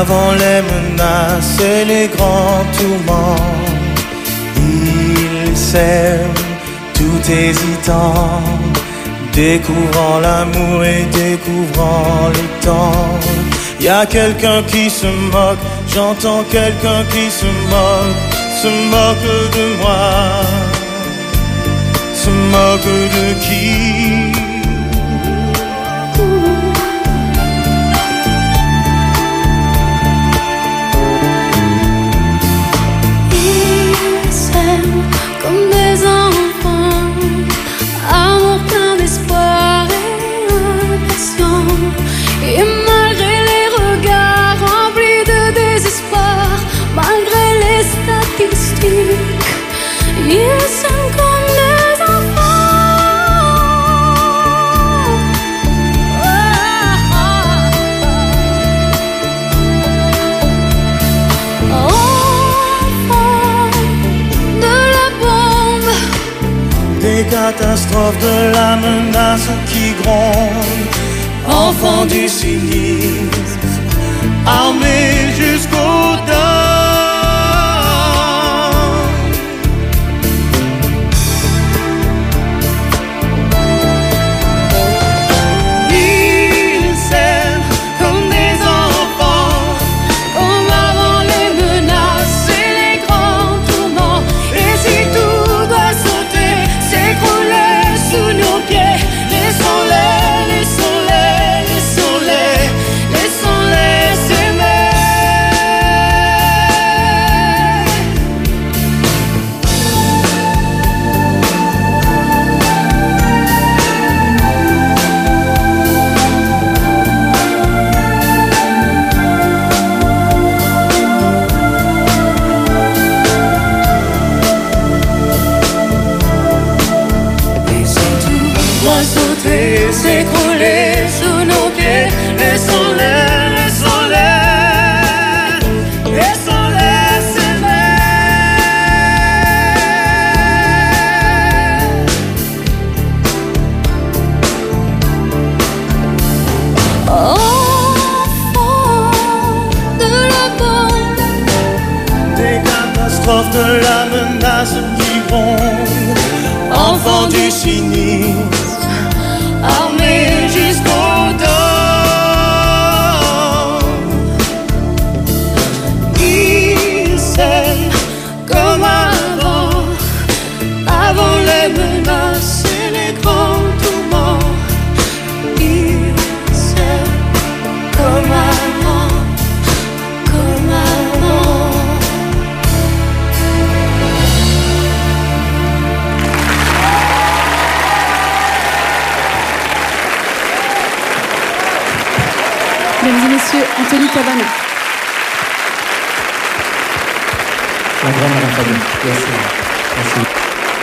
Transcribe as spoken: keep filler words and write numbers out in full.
Avant les menaces et les grands tourments, ils s'aiment tout hésitant, découvrant l'amour et découvrant le temps. Y a quelqu'un qui se moque, j'entends quelqu'un qui se moque, se moque de moi, se moque de qui? Ils s'aiment comme des enfants, amour plein d'espoir et impatient. Et malgré les regards remplis de désespoir, malgré les statistiques, ils s'aiment comme des enfants. Enfants de la bombe, des catastrophes, de la menace qui gronde, enfants du cynisme, armés jusqu'aux dents. Ils s'aiment comme des enfants, comme avant les menaces et les grands tourments. et si tout doit sauter, s'écrouler sous nos pieds, laissons-les, laissons-les, laissons-les, laissons-les s'aimer. Et si tout doit sauter, s'écrouler sous nos pieds, laissons-les, laissons-les, laissons-les s'aimer. Enfants de la bombe, Des catastrophes, de la menace qui gronde, enfants du cynisme, armés jusqu'aux dents. Ils s'aiment comme avant, avant les menaces et les grands tourments. Ils s'aiment comme avant, comme avant. Mesdames et messieurs, Anthony Cavana. Un grand Madame Fabien. Merci. Merci.